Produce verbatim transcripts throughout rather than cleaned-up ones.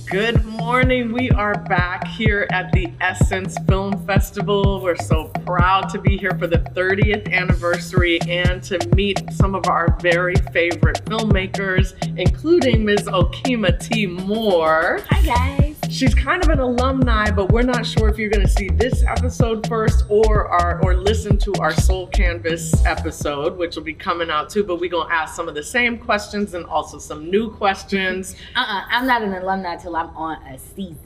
Good morning. We are back here at the Essence Film Festival. We're so proud to be here for the thirtieth anniversary and to meet some of our very favorite filmmakers, including Miz Okemah T. Moore. Hi, guys. She's kind of an alumni, but we're not sure if you're going to see this episode first or our, or listen to our Soul Canvas episode, which will be coming out too. But we're going to ask some of the same questions and also some new questions. Uh-uh, I'm not an alumni till I'm on a season.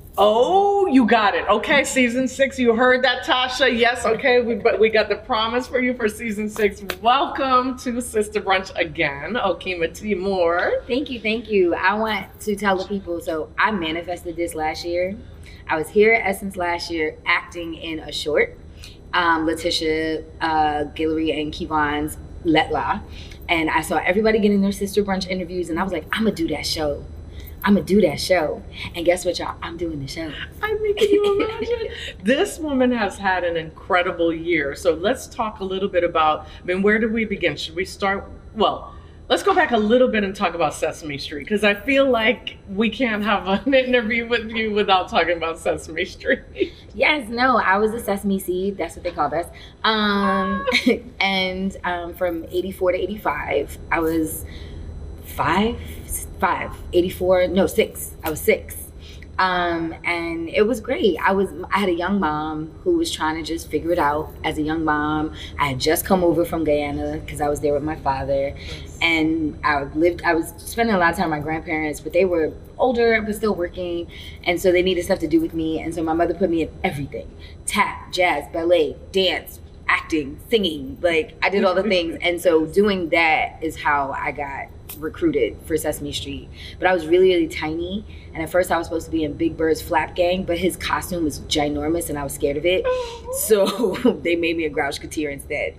Oh, you got it. Okay, season six. You heard that, Tasha? Yes. Okay, we but we got the promise for you for season six. Welcome to Sister Brunch again, Okemah T. Moore. Thank you, thank you. I want to tell the people. So I manifested this last year. I was here at Essence last year, acting in a short, um, Letitia uh, Guillory and Kevon's Letla, and I saw everybody getting their Sister Brunch interviews, and I was like, I'm gonna do that show. I'm gonna do that show. And guess what, y'all? I'm doing the show. I mean, can you imagine? This woman has had an incredible year. So let's talk a little bit about, I mean, where do we begin? Should we start? Well, let's go back a little bit and talk about Sesame Street, because I feel like we can't have an interview with you without talking about Sesame Street. Yes, no, I was a Sesame Seed. That's what they called us. Um, and um, from eighty-four to eighty-five, I was five, five, eighty-four, no, six. I was six. Um, and it was great. I was, I had a young mom who was trying to just figure it out as a young mom. I had just come over from Guyana because I was there with my father. And I lived, I was spending a lot of time with my grandparents, but they were older, but still working. And so they needed stuff to do with me. And so my mother put me in everything: tap, jazz, ballet, dance, acting, singing. Like, I did all the things. And so doing that is how I got recruited for Sesame Street. But I was really, really tiny. And at first I was supposed to be in Big Bird's Flap Gang, but his costume was ginormous and I was scared of it. So they made me a Grouch-Katir instead.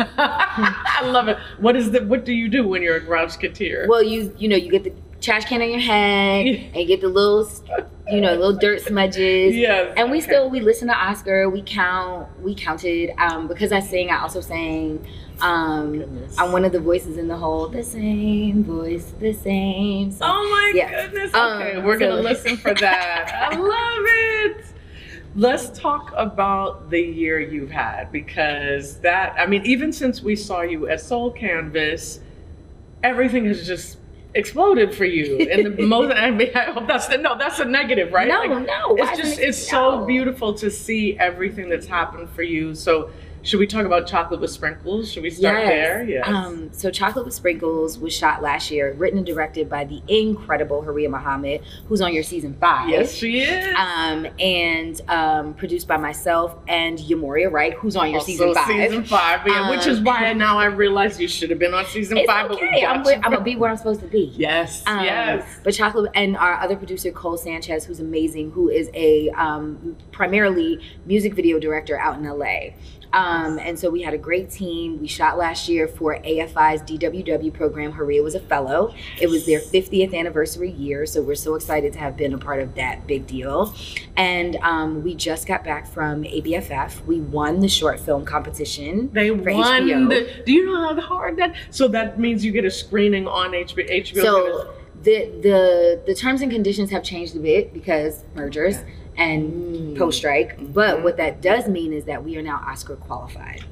I love it. What is the, what do you do when you're a Grouch-Katir? Well, you, you know, you get the trash can on your head and you get the little, you know, little dirt smudges. Yes. And we okay. still, we listen to Oscar, we count, we counted. Um, because I sing, I also sang, um, Goodness. I'm one of the voices in the whole, the same voice, the same song. Oh my yeah. goodness. Um, Okay, we're so- going to listen for that. I love it. Let's talk about the year you've had, because that, I mean, even since we saw you at Soul Canvas, everything has just exploded for you. And the most, I mean, I hope that's the, no, that's a negative, right? No, like, no. It's just, it's so beautiful to see everything that's happened for you. So should we talk about Chocolate with Sprinkles? Should we start yes. there? Yes. Um, so Chocolate with Sprinkles was shot last year, written and directed by the incredible Haria Muhammad, who's on your season five. Yes, she is. Um, and um, produced by myself and Yamoria Wright, who's on your also season five. Season five, yeah, Um, which is why now I realize you should have been on season it's five. okay. But we got I'm, you. I'm gonna be where I'm supposed to be. Yes, Um, yes. But Chocolate, and our other producer, Cole Sanchez, who's amazing, who is a um, primarily music video director out in L A. Um, and so we had a great team. We shot last year for A F I's D W W program. Haria was a fellow. It was their fiftieth anniversary year, so we're so excited to have been a part of that big deal. And um, we just got back from A B F F. We won the short film competition. They for won. H B O. The, do you know how hard that? So that means you get a screening on H B O. H B O So the the the terms and conditions have changed a bit because mergers. Okay. And post-strike, but what that does mean is that we are now Oscar qualified.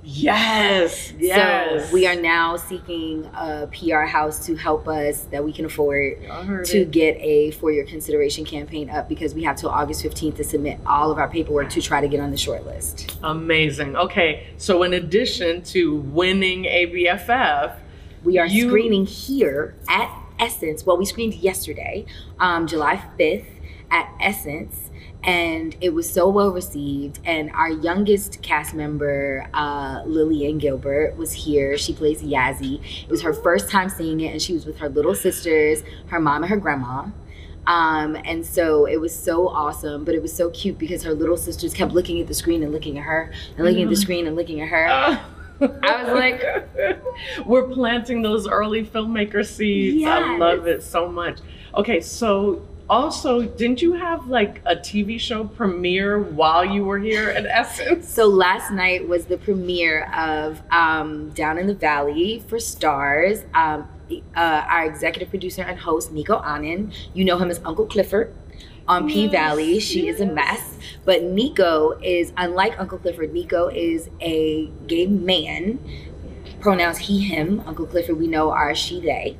Yes, yes. So we are now seeking a P R house to help us that we can afford to it. get a four-year consideration campaign up, because we have till August fifteenth to submit all of our paperwork to try to get on the short list. Amazing. Okay, so in addition to winning A B F F, we are you... screening here at Essence. Well, we screened yesterday, um, July fifth at Essence. And it was so well received. And our youngest cast member, uh, Lillian Gilbert, was here. She plays Yazzie. It was her first time seeing it, and she was with her little sisters, her mom and her grandma. Um, and so it was so awesome, but it was so cute because her little sisters kept looking at the screen and looking at her, and looking at the screen and looking at her. Uh, I was like, we're planting those early filmmaker seeds. Yes. I love it so much. Okay, so also, didn't you have like a T V show premiere while you were here at Essence? So last night was the premiere of um, Down in the Valley for Stars. Um, uh, our executive producer and host, Nico Anand. You know him as Uncle Clifford on P Valley. Yes, she yes. is a mess. But Nico is, unlike Uncle Clifford, Nico is a gay man. Pronouns he, him. Uncle Clifford, we know, are she, they.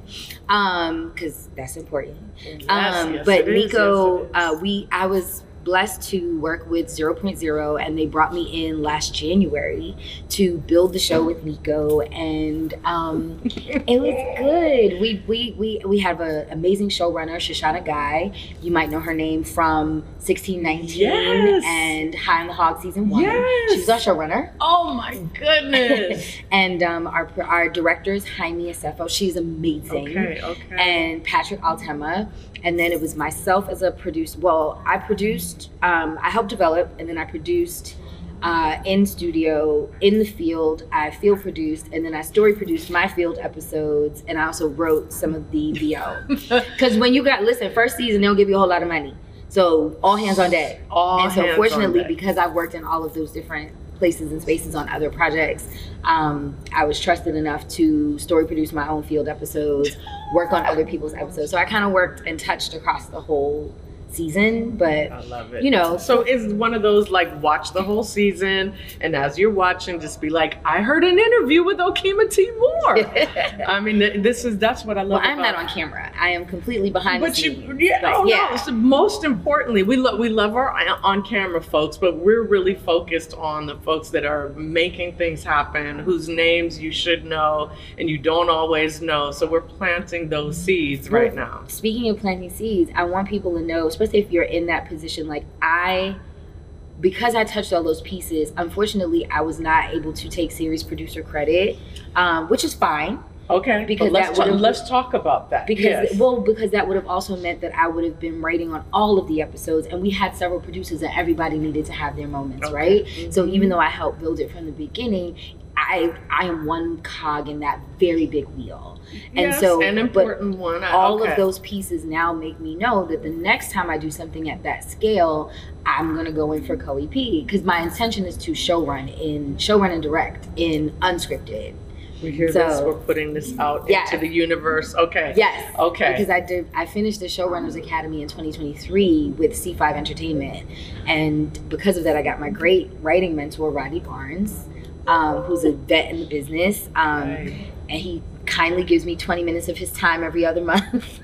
Um, because that's important. Yes, um, yes, but Nico, yes, yes. uh, we, I was blessed to work with zero point zero, and they brought me in last January to build the show with Nico, and um, it was good. We we we we have an amazing showrunner, Shoshana Guy. You might know her name from sixteen nineteen yes. and High on the Hog season one. Yes. She's our showrunner. Oh my goodness! And um, our our director is Jaime Acefo. She's amazing. Okay, okay. And Patrick Altema. And then it was myself as a producer. Well, I produced, um, I helped develop, and then I produced uh, in studio, in the field. I field produced, and then I story produced my field episodes, and I also wrote some of the V O. Because when you got, listen, first season, they don't give you a whole lot of money. So all hands on deck. All and so hands fortunately, on deck. because I've worked in all of those different places and spaces on other projects, um, I was trusted enough to story produce my own field episodes, work on other people's episodes. So I kind of worked and touched across the whole season, but I love it. You know, so it's one of those like watch the whole season, and as you're watching, just be like, I heard an interview with Okemah T. Moore. I mean, this is that's what I love. Well, I'm about not on camera. I am completely behind but the scenes. You, yeah, but oh, yeah. No. So most importantly, we love we love our on camera folks, but we're really focused on the folks that are making things happen, whose names you should know and you don't always know. So we're planting those seeds well, right now. Speaking of planting seeds, I want people to know, especially if you're in that position, like I, because I touched all those pieces, unfortunately, I was not able to take series producer credit, um, which is fine. Okay, because let's, that talk, let's talk about that. Because yes. well, because that would have also meant that I would have been writing on all of the episodes, and we had several producers, and everybody needed to have their moments, okay. right? Mm-hmm. So even though I helped build it from the beginning, I I am one cog in that very big wheel. And yes, so an important one. All okay. of those pieces now make me know that the next time I do something at that scale, I'm gonna go in for co-E P, because my intention is to showrun in showrun and direct in unscripted. We hear so, this. We're putting this out yeah. into the universe. Okay. Yes. Okay. Because I did. I finished the Showrunners Academy in twenty twenty-three with C five Entertainment, and because of that, I got my great writing mentor, Rodney Barnes, um, who's a vet in the business, um, right. and he kindly gives me twenty minutes of his time every other month.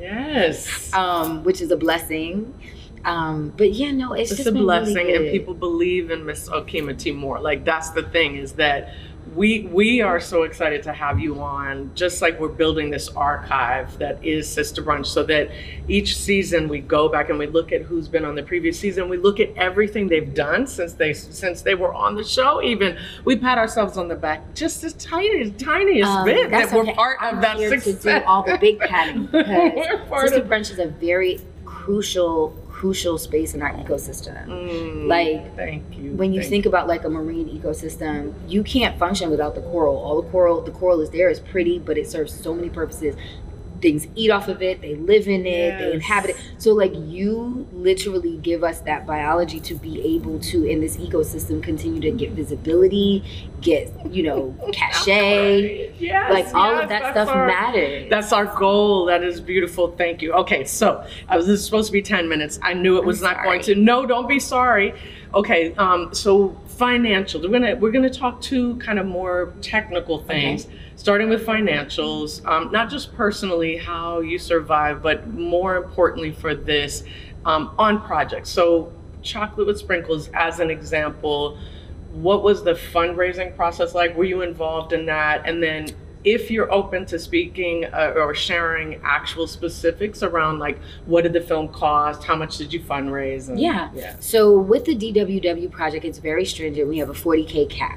Yes. um, which is a blessing. Um, but yeah, no, it's, it's just a been blessing, really good. And people believe in Miss Okemah T. Moore. Like that's the thing is that. We we are so excited to have you on, just like we're building this archive that is Sister Brunch, so that each season we go back and we look at who's been on the previous season. We look at everything they've done since they since they were on the show. Even we pat ourselves on the back just the tiniest tiniest um, bit that we're okay. part I'm of that here success. To do all the big patting because Sister of- Brunch is a very crucial. crucial space in our ecosystem. Mm, like thank you. When you thank think you. about like a marine ecosystem, you can't function without the coral. All the coral, the coral is there, is pretty, but it serves so many purposes. Things eat off of it, they live in it, yes. they inhabit it. So like you literally give us that biology to be able to, in this ecosystem, continue to get visibility, get, you know, cachet. Yes, like all yes, of that that's stuff our, matters. That's our goal. That is beautiful. Thank you. Okay, so uh, this is supposed to be ten minutes. I knew it was I'm not sorry. going to. No, don't be sorry. Okay, um, so financials. We're gonna we're gonna talk two kind of more technical things. Okay. Starting with financials, um, not just personally how you survive, but more importantly for this, um, on projects. So Chocolate with Sprinkles, as an example, what was the fundraising process like? Were you involved in that? And then if you're open to speaking uh, or sharing actual specifics around like, what did the film cost? How much did you fundraise? And, yeah. yeah. So with the D W W project, it's very stringent. We have a forty K cap.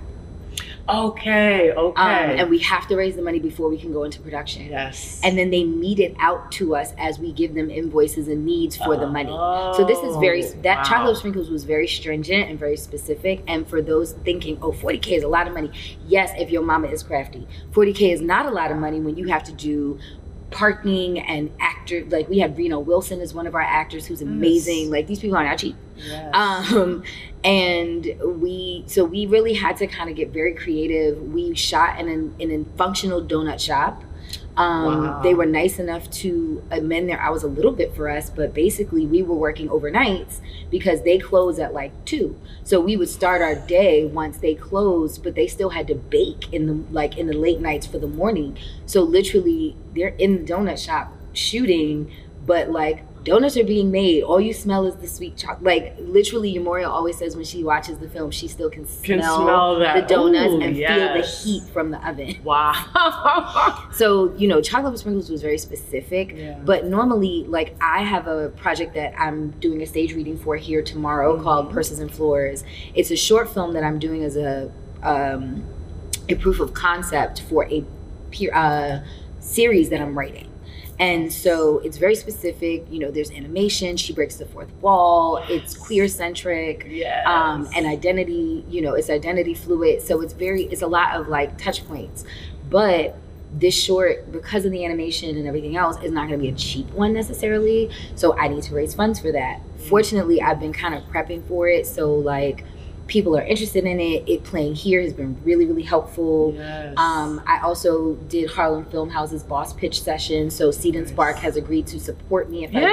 Okay, okay. Um, and we have to raise the money before we can go into production. Yes. And then they meet it out to us as we give them invoices and needs for oh, the money. So this is very, that wow. Chocolate Sprinkles was very stringent and very specific. And for those thinking, oh, forty K is a lot of money. Yes, if your mama is crafty. forty K is not a lot of money when you have to do parking and actor, like we have Reno Wilson as one of our actors who's amazing. Yes. Like these people are not cheap. Yes. Um, and we, so we really had to kind of get very creative. We shot in an, in a functional donut shop. Um, Wow. They were nice enough to amend their hours a little bit for us, but basically we were working overnights because they closed at like two. So we would start our day once they closed, but they still had to bake in the like in the late nights for the morning. So literally they're in the donut shop shooting, but like donuts are being made. All you smell is the sweet chocolate. Like literally, Umoria always says when she watches the film, she still can smell, Can smell that. the donuts Ooh, and yes. feel the heat from the oven. Wow. So, you know, Chocolate with Sprinkles was very specific. Yeah. But normally, like, I have a project that I'm doing a stage reading for here tomorrow Mhm. called Purses and Floors. It's a short film that I'm doing as a um, a proof of concept for a peer, uh, series that I'm writing. And so it's very specific. You know, there's animation. She breaks the fourth wall. It's queer centric. Yes. Um, and identity, you know, it's identity fluid. So it's very, it's a lot of like touch points. But this short, because of the animation and everything else, is not going to be a cheap one necessarily. So I need to raise funds for that. Fortunately, I've been kind of prepping for it. So like, people are interested in it. It playing here has been really, really helpful. Yes. Um, I also did Harlem Film House's boss pitch session. So Seed and Spark has agreed to support me if yes.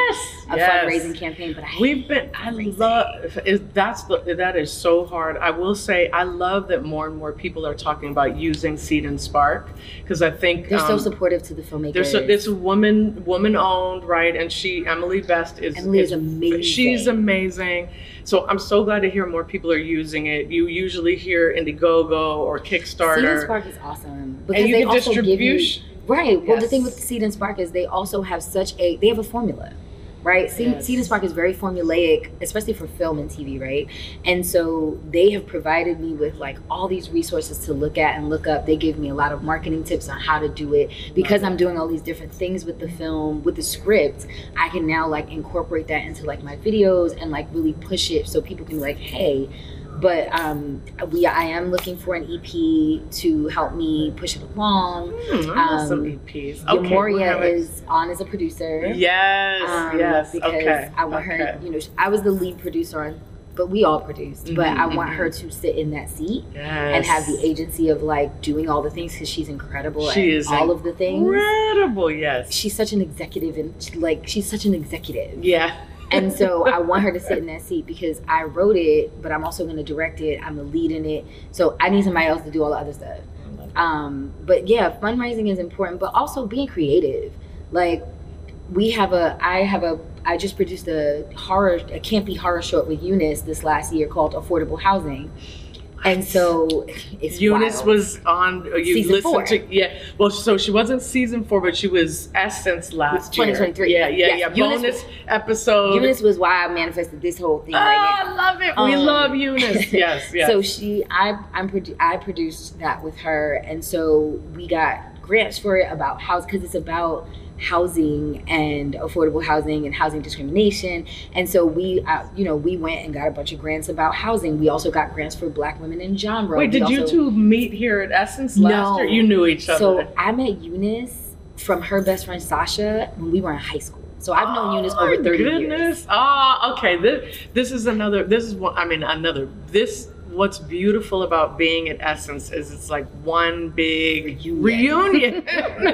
I do a yes. fundraising campaign. But I We've been, I love, is, that's the, that is so hard. I will say, I love that more and more people are talking about using Seed and Spark, because I think they're so um, supportive to the filmmakers. There's a, it's a woman, woman owned, right? And she, Emily Best is, Emily is is amazing. She's amazing. So I'm so glad to hear more people are using it. You usually hear Indiegogo or Kickstarter. Seed and Spark is awesome because and you they get also give you distribution. right. Well, the Yes. thing with Seed and Spark is they also have such a they have a formula, right? Seed, Yes. Seed and Spark is very formulaic, especially for film and T V, right? And so they have provided me with like all these resources to look at and look up. They give me a lot of marketing tips on how to do it because I'm doing all these different things with the film, with the script. I can now like incorporate that into like my videos and like really push it so people can be like, hey. But um, we, I am looking for an E P to help me push it along. Hmm, I love some Um, E Ps. Okay, Yamoria we're having- is on as a producer. Yes, Um, yes. Because Okay. I want okay. her, you know, I was the lead producer on, but we all produced. But Mhm, I want mhm. her to sit in that seat Yes. and have the agency of like doing all the things because she's incredible She at is all of the things. Incredible, yes. She's such an executive and she- like she's such an executive. Yeah. And so I want her to sit in that seat because I wrote it, but I'm also going to direct it. I'm the lead in it. So I need somebody else to do all the other stuff. Um, but yeah, fundraising is important, but also being creative. Like we have a, I have a, I just produced a horror, a campy horror short with Eunice this last year called Affordable Housing. And so it's Eunice wild. was on. You Season listened four. to yeah. Well, so she wasn't season four, but she was Essence last year. twenty twenty-three. Yeah, yeah, Yes. yeah. Eunice- Bonus episode. Eunice was why I manifested this whole thing Oh, right now. I love it. We Um, love Eunice. Yes, yes. So she, I, I'm, produ- I produced that with her, and so we got grants for it about house because it's about housing and affordable housing and housing discrimination. And so we, uh, you know, we went and got a bunch of grants about housing. We also got grants for Black women in genre. Wait, We did you also- two meet here at Essence last No. year? You knew each other. So I met Eunice from her best friend Sasha when we were in high school. So I've known Eunice Oh, over my thirty goodness. years. Ah, okay. This this is another. This is one. I mean, another. This. What's beautiful about being at Essence is it's like one big Reunion. reunion.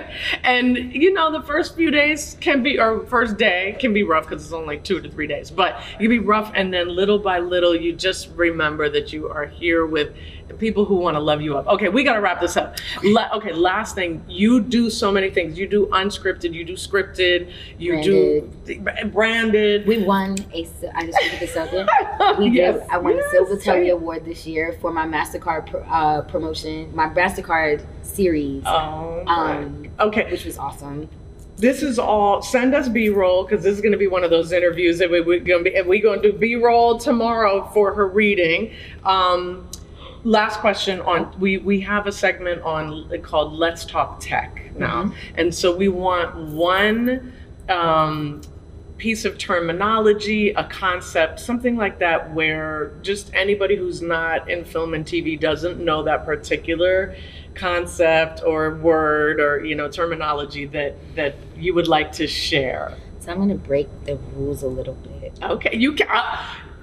And you know, the first few days can be, or first day can be rough because it's only two to three days. But it can be rough, and then little by little, you just remember that you are here with people who want to love you up. Okay, we got to wrap this up. La- okay, last thing. You do so many things. You do unscripted. You do scripted. You do branded. We won a, si- I just want to put this out there. We Yes, did. I won yes, a Silver say Telly it. Award this year for my MasterCard pro, uh, promotion, my MasterCard series, Oh, um, okay. which was awesome. This is all. Send us B-roll because this is going to be one of those interviews that we, we're going to be. And we're going to do B-roll tomorrow for her reading. Um, last question on. We we have a segment on called Let's Talk Tech now, Mhm. and so we want one. Um, piece of terminology, a concept, something like that, where just anybody who's not in film and T V doesn't know that particular concept or word or, you know, terminology that that you would like to share. So I'm going to break the rules a little bit. Okay, you can. Uh,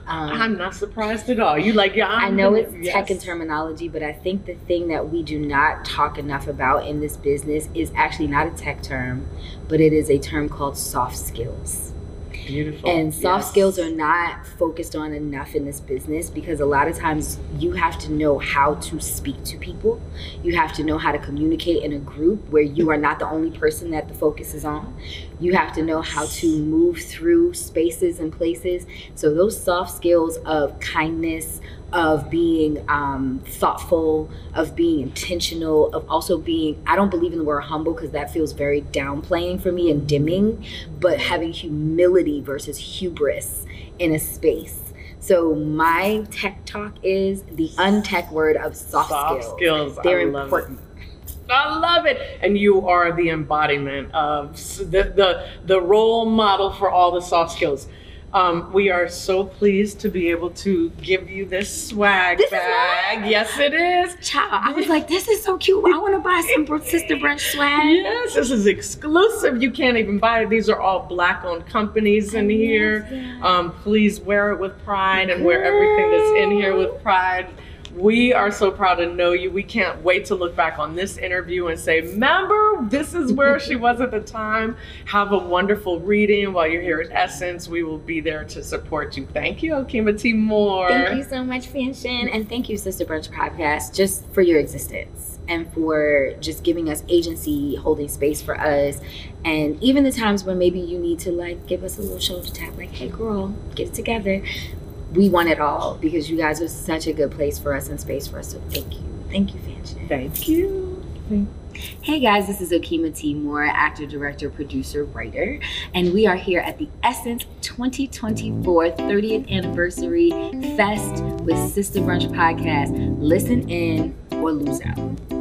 Um, I'm not surprised at all. You like, yeah, I'm I know gonna- it's yes. tech and terminology, but I think the thing that we do not talk enough about in this business is actually not a tech term, but it is a term called soft skills. Beautiful. And soft Yes. skills are not focused on enough in this business because a lot of times you have to know how to speak to people. You have to know how to communicate in a group where you are not the only person that the focus is on. You have to know how to move through spaces and places. So those soft skills of kindness, of being um, thoughtful, of being intentional, of also being, I don't believe in the word humble because that feels very downplaying for me and dimming, but having humility versus hubris in a space. So my tech talk is the untech word of soft, Soft skills. skills. They're I love important. It. I love it. And you are the embodiment of s- the, the, the role model for all the soft skills. Um, we are so pleased to be able to give you this swag This is bag. mine? Yes, it is. Child, I was like, this is so cute. I want to buy some Sister Brunch swag. Yes, this is exclusive. You can't even buy it. These are all black-owned companies in I love here. that. Um, please wear it with pride and wear everything that's in here with pride. We are so proud to know you. We can't wait to look back on this interview and say, remember, this is where she was at the time. Have a wonderful reading while you're here at Essence. We will be there to support you. Thank you, Okima T. Moore. Thank you so much, Fanshin, and thank you, Sister Brunch Podcast, just for your existence and for just giving us agency, holding space for us, and even the times when maybe you need to like give us a little shoulder tap, like, hey, girl, get it together. We want it all because you guys are such a good place for us and space for us. So thank you, thank you, Fanshin. Thank you. Thank Hey guys, this is Okima T. Moore, actor, director, producer, writer, and we are here at the Essence twenty twenty-four thirtieth Anniversary Fest with Sister Brunch Podcast. Listen in or lose out.